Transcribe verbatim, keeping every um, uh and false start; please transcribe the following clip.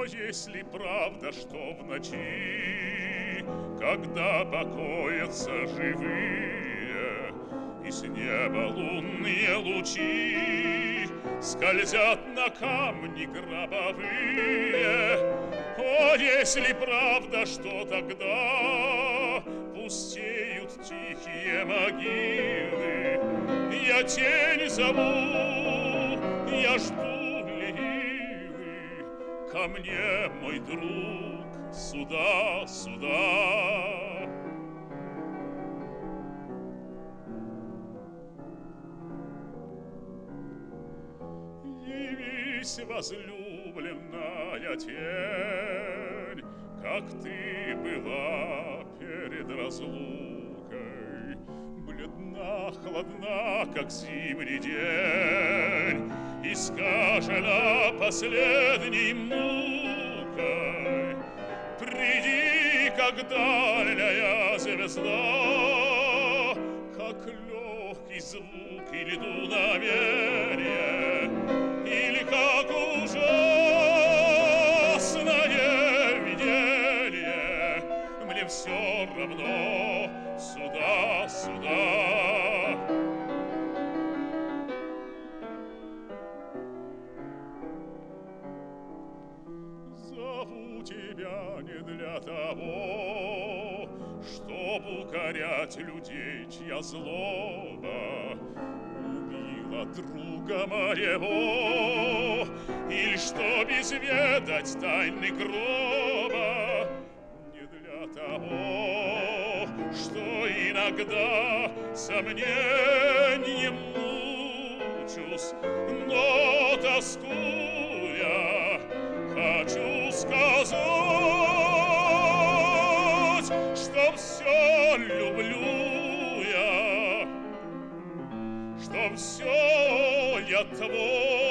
О, если правда, что в ночи, когда покоятся живые, и с неба лунные лучи скользят на камни гробовые, о, если правда, что тогда пустеют тихие могилы, я тень зову, я жду Леилы, ко мне, мой друг, сюда, сюда. Явись, возлюбленная тень, как ты была перед разлукой, бледна, холодна, как зимний день, искажена последней мукой. Приди, как дальняя звезда, как легкий звук или дуновение, или как ужасное видение. Мне все равно, сюда, сюда. Зову тебя не для того, чтоб укорять людей, чья злоба убила друга моего, или чтоб изведать тайны гроба, не для того, что иногда сомнением мучусь, но тоскуя хочу сказать, что все люблю я, что все я твой.